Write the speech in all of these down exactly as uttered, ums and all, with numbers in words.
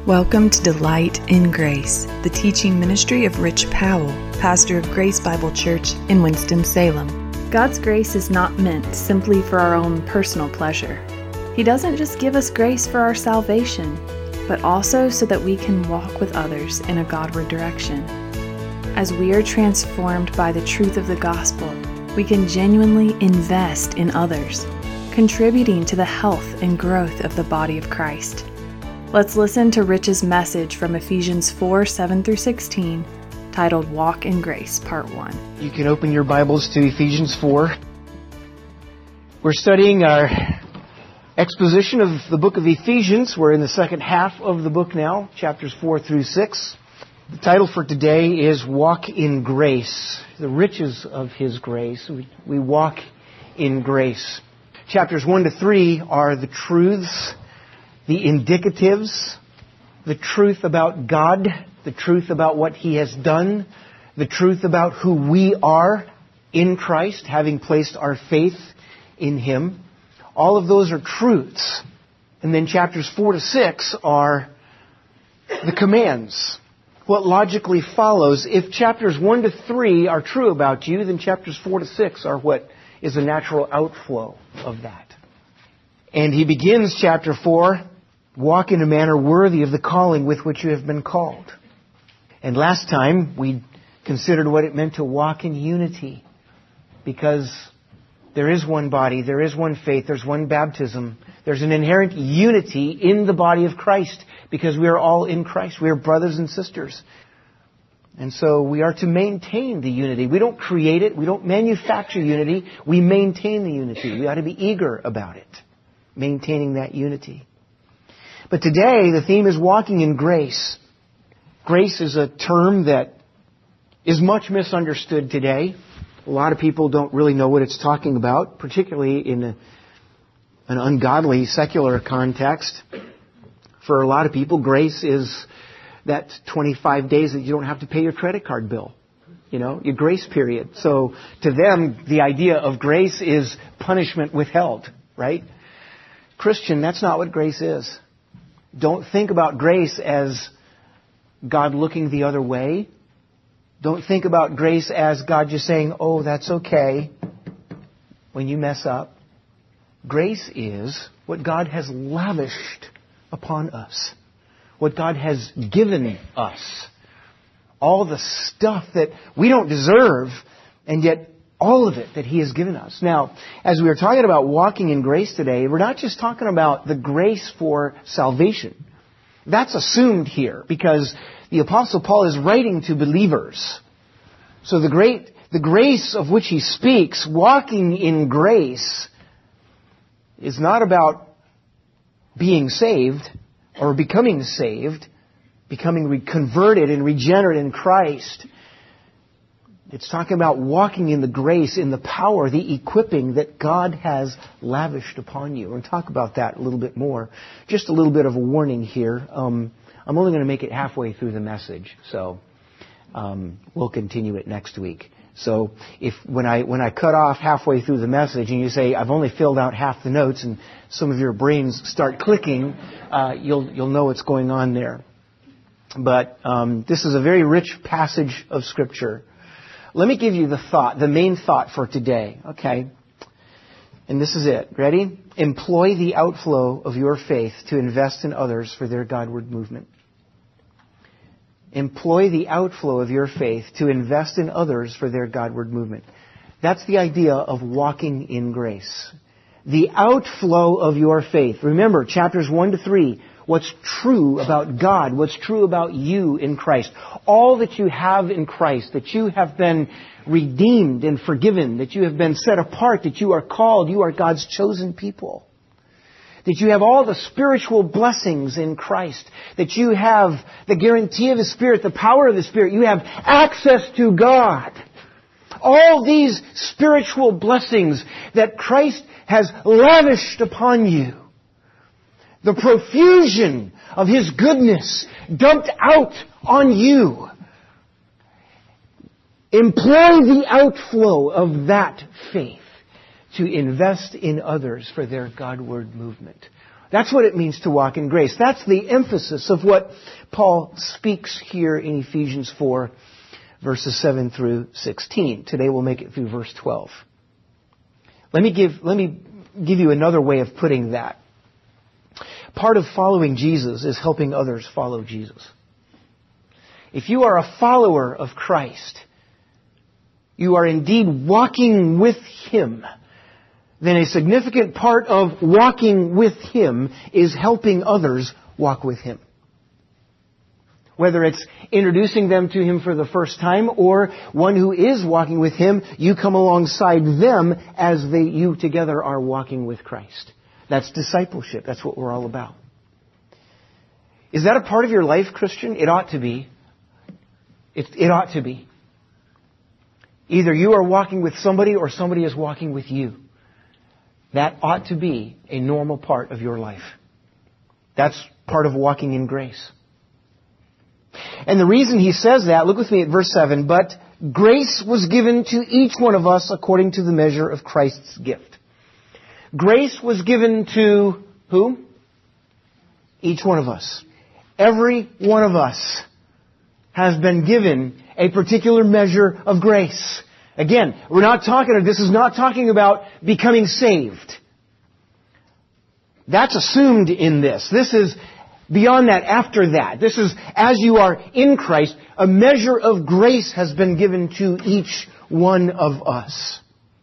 Welcome to Delight in Grace, the teaching ministry of Rich Powell, pastor of Grace Bible Church in Winston-Salem. God's grace is not meant simply for our own personal pleasure. He doesn't just give us grace for our salvation, but also so that we can walk with others in a Godward direction. As we are transformed by the truth of the gospel, we can genuinely invest in others, contributing to the health and growth of the body of Christ. Let's listen to Rich's message from Ephesians four, seven through sixteen, titled Walk in Grace, Part one. You can open your Bibles to Ephesians four. We're studying our exposition of the book of Ephesians. We're in the second half of the book now, chapters four through six. The title for today is Walk in Grace, the riches of His grace. We, we walk in grace. Chapters one to three are the truths, the indicatives, the truth about God, the truth about what He has done, the truth about who we are in Christ, having placed our faith in Him. All of those are truths. And then chapters four to six are the commands. What logically follows, if chapters one to three are true about you, then chapters four to six are what is a natural outflow of that. And he begins chapter four, walk in a manner worthy of the calling with which you have been called. And last time we considered what it meant to walk in unity. Because there is one body, there is one faith, there's one baptism. There's an inherent unity in the body of Christ because we are all in Christ. We are brothers and sisters. And so we are to maintain the unity. We don't create it. We don't manufacture unity. We maintain the unity. We ought to be eager about it, maintaining that unity. But today, the theme is walking in grace. Grace is a term that is much misunderstood today. A lot of people don't really know what it's talking about, particularly in a, an ungodly, secular context. For a lot of people, grace is that twenty-five days that you don't have to pay your credit card bill. You know, your grace period. So to them, the idea of grace is punishment withheld, right? Christian, that's not what grace is. Don't think about grace as God looking the other way. Don't think about grace as God just saying, oh, that's okay when you mess up. Grace is what God has lavished upon us. What God has given us. All the stuff that we don't deserve, and yet all of it that He has given us. Now, as we are talking about walking in grace today, we're not just talking about the grace for salvation. That's assumed here because the Apostle Paul is writing to believers. So the great, the grace of which he speaks, walking in grace, is not about being saved or becoming saved, becoming re- converted and regenerate in Christ. It's talking about walking in the grace, in the power, the equipping that God has lavished upon you. We'll talk about that a little bit more. Just a little bit of a warning here. Um, I'm only going to make it halfway through the message, so um, we'll continue it next week. So if when I when I cut off halfway through the message and you say I've only filled out half the notes and some of your brains start clicking, uh, you'll you'll know what's going on there. But um, this is a very rich passage of Scripture. Let me give you the thought, the main thought for today, okay? And this is it. Ready? Employ the outflow of your faith to invest in others for their Godward movement. Employ the outflow of your faith to invest in others for their Godward movement. That's the idea of walking in grace. The outflow of your faith. Remember, chapters one to three. What's true about God, what's true about you in Christ. All that you have in Christ, that you have been redeemed and forgiven, that you have been set apart, that you are called, you are God's chosen people. That you have all the spiritual blessings in Christ, that you have the guarantee of the Spirit, the power of the Spirit, you have access to God. All these spiritual blessings that Christ has lavished upon you. The profusion of His goodness dumped out on you. Employ the outflow of that faith to invest in others for their Godward movement. That's what it means to walk in grace. That's the emphasis of what Paul speaks here in Ephesians four, verses seven through sixteen. Today we'll make it through verse twelve. Let me give, let me give you another way of putting that. Part of following Jesus is helping others follow Jesus. If you are a follower of Christ, you are indeed walking with Him, then a significant part of walking with Him is helping others walk with Him. Whether it's introducing them to Him for the first time or one who is walking with Him, you come alongside them as they, you together are walking with Christ. That's discipleship. That's what we're all about. Is that a part of your life, Christian? It ought to be. It, it ought to be. Either you are walking with somebody or somebody is walking with you. That ought to be a normal part of your life. That's part of walking in grace. And the reason he says that, look with me at verse seven, but grace was given to each one of us according to the measure of Christ's gift. Grace was given to who? Each one of us. Every one of us has been given a particular measure of grace. Again, we're not talking, this is not talking about becoming saved. That's assumed in this. This is beyond that, after that. This is, as you are in Christ, a measure of grace has been given to each one of us.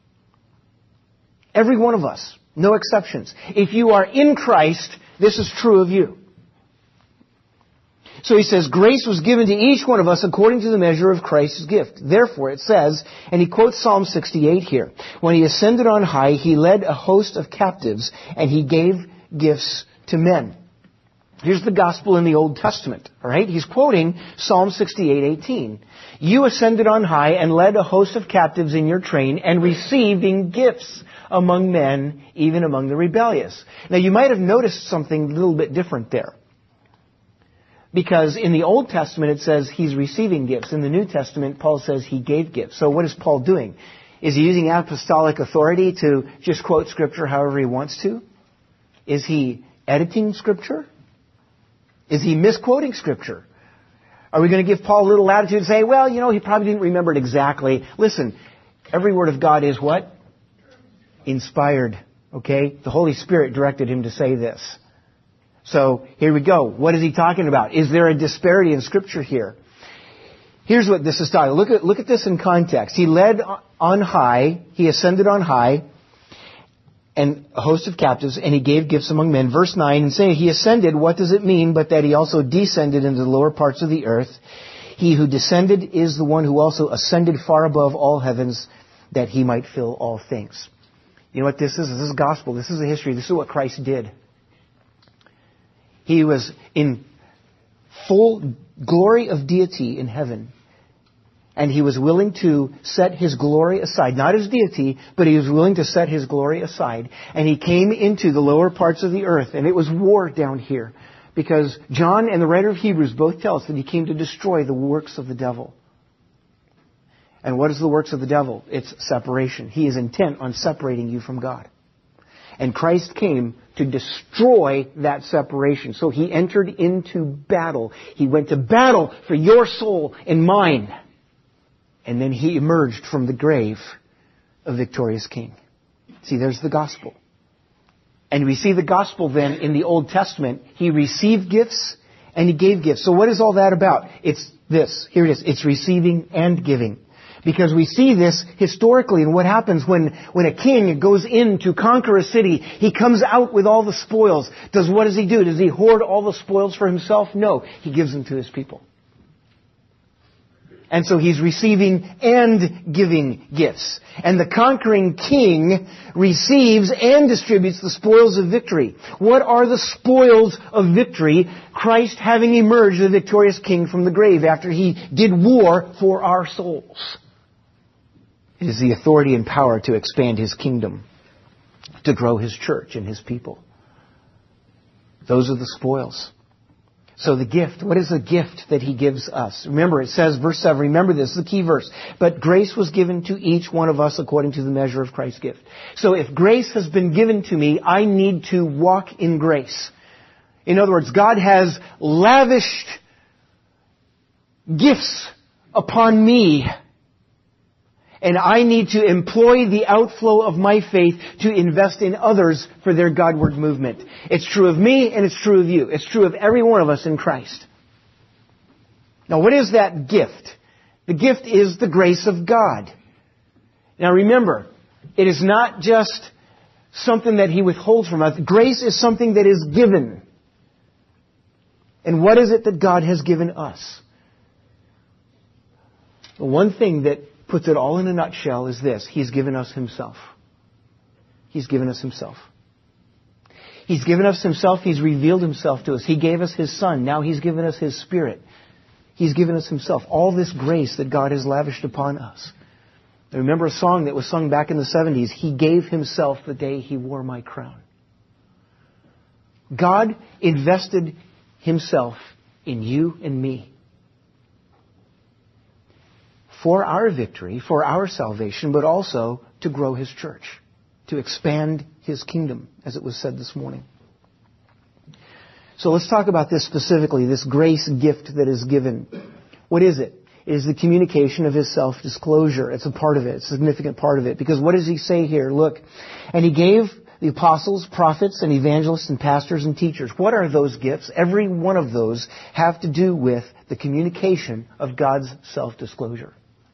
Every one of us. No exceptions. If you are in Christ, this is true of you. So he says, grace was given to each one of us according to the measure of Christ's gift. Therefore, it says, and he quotes Psalm sixty-eight here, when he ascended on high, he led a host of captives, and he gave gifts to men. Here's the gospel in the Old Testament, all right? He's quoting Psalm sixty-eight eighteen. You ascended on high and led a host of captives in your train and receiving gifts among men, even among the rebellious. Now, you might have noticed something a little bit different there. Because in the Old Testament it says he's receiving gifts. In the New Testament, Paul says he gave gifts. So what is Paul doing? Is he using apostolic authority to just quote Scripture however he wants to? Is he editing Scripture? Is he misquoting Scripture? Are we going to give Paul a little latitude and say, well, you know, he probably didn't remember it exactly. Listen, every word of God is what? Inspired. Okay? The Holy Spirit directed him to say this. So, here we go. What is he talking about? Is there a disparity in Scripture here? Here's what this is talking. Look at, look at this in context. He led on high, he ascended on high, and a host of captives, and he gave gifts among men. Verse nine, and saying he ascended, what does it mean but that he also descended into the lower parts of the earth? He who descended is the one who also ascended far above all heavens, that he might fill all things. You know what this is? This is gospel. This is a history. This is what Christ did. He was in full glory of deity in heaven. And he was willing to set his glory aside. Not his deity, but he was willing to set his glory aside. And he came into the lower parts of the earth. And it was war down here. Because John and the writer of Hebrews both tell us that he came to destroy the works of the devil. And what is the works of the devil? It's separation. He is intent on separating you from God. And Christ came to destroy that separation. So he entered into battle. He went to battle for your soul and mine. And then he emerged from the grave a victorious king. See, there's the gospel. And we see the gospel then in the Old Testament. He received gifts and he gave gifts. So what is all that about? It's this. Here it is. It's receiving and giving. Because we see this historically in what happens when, when a king goes in to conquer a city. He comes out with all the spoils. Does what does he do? Does he hoard all the spoils for himself? No. He gives them to his people. And so he's receiving and giving gifts. And the conquering king receives and distributes the spoils of victory. What are the spoils of victory? Christ having emerged the victorious king from the grave after he did war for our souls. It is the authority and power to expand his kingdom, to grow his church and his people. Those are the spoils. So the gift, what is the gift that He gives us? Remember, it says, verse seven, remember this, this is the key verse. But grace was given to each one of us according to the measure of Christ's gift. So if grace has been given to me, I need to walk in grace. In other words, God has lavished gifts upon me. And I need to employ the outflow of my faith to invest in others for their Godward movement. It's true of me and it's true of you. It's true of every one of us in Christ. Now, what is that gift? The gift is the grace of God. Now, remember, it is not just something that He withholds from us. Grace is something that is given. And what is it that God has given us? The one thing that puts it all in a nutshell is this. He's given us Himself. He's given us Himself. He's given us Himself. He's revealed Himself to us. He gave us His Son. Now He's given us His Spirit. He's given us Himself. All this grace that God has lavished upon us. I remember a song that was sung back in the seventies. He gave Himself the day He wore my crown. God invested Himself in you and me. For our victory, for our salvation, but also to grow His church, to expand His kingdom, as it was said this morning. So let's talk about this specifically, this grace gift that is given. What is it? It is the communication of His self-disclosure. It's a part of it, it's a significant part of it. Because what does He say here? Look, and He gave the apostles, prophets, and evangelists, and pastors, and teachers. What are those gifts? Every one of those have to do with the communication of God's self-disclosure.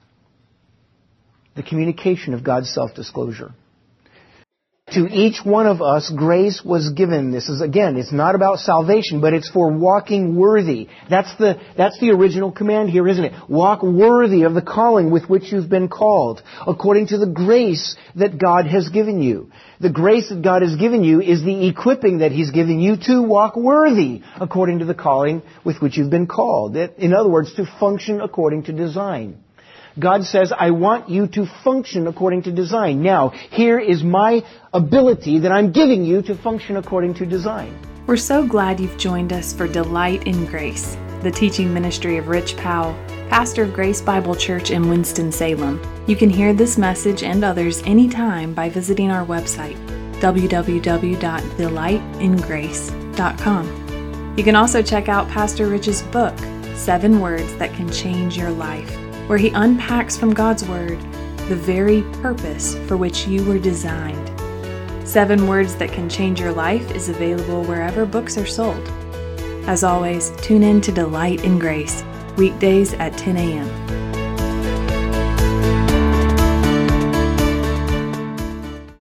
The communication of God's self-disclosure. To each one of us, grace was given. This is, again, it's not about salvation, but it's for walking worthy. That's the, that's the original command here, isn't it? Walk worthy of the calling with which you've been called, according to the grace that God has given you. The grace that God has given you is the equipping that He's given you to walk worthy, according to the calling with which you've been called. In other words, to function according to design. God says, I want you to function according to design. Now, here is my ability that I'm giving you to function according to design. We're so glad you've joined us for Delight in Grace, the teaching ministry of Rich Powell, pastor of Grace Bible Church in Winston-Salem. You can hear this message and others anytime by visiting our website, w w w dot delight in grace dot com. You can also check out Pastor Rich's book, Seven Words That Can Change Your Life, where he unpacks from God's Word the very purpose for which you were designed. Seven Words That Can Change Your Life is available wherever books are sold. As always, tune in to Delight in Grace, weekdays at ten a.m.